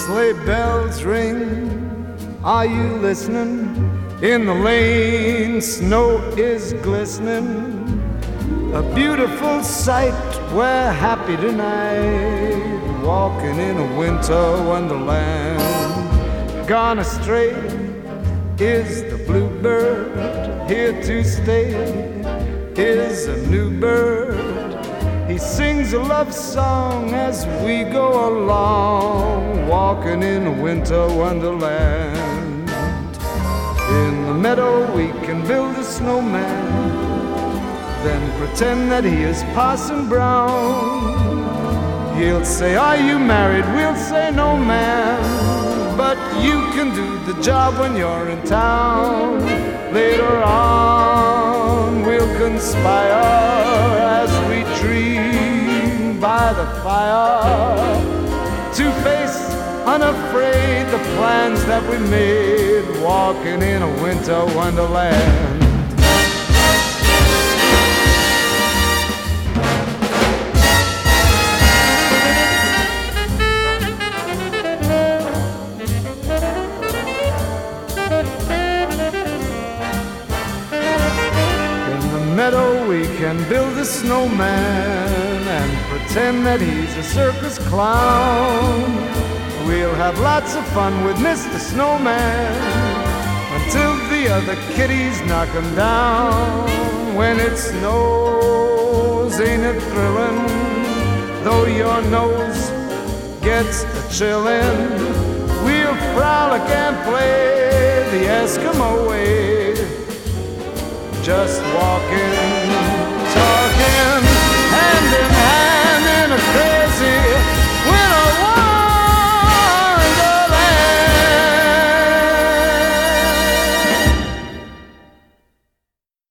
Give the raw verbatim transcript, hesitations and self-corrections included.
sleigh bells ring, are you listening? In the lane, snow is glistening. A beautiful sight, we're happy tonight, walking in a winter wonderland. Gone astray is the bluebird, here to stay is a new bird. He sings a love song as we go along, walking in a winter wonderland. In the meadow we can build a snowman, then pretend that he is Parson Brown. He'll say, are you married? We'll say, no ma'am, but you can do the job when you're in town. Later on we'll conspire as we dream by the fire, to face unafraid the plans that we made, walking in a winter wonderland. Meadow we can build a snowman and pretend that he's a circus clown. We'll have lots of fun with Mister Snowman until the other kitties knock him down. When it snows, ain't it thrilling? Though your nose gets a chillin', we'll frolic and play the Eskimo way, just walking, talking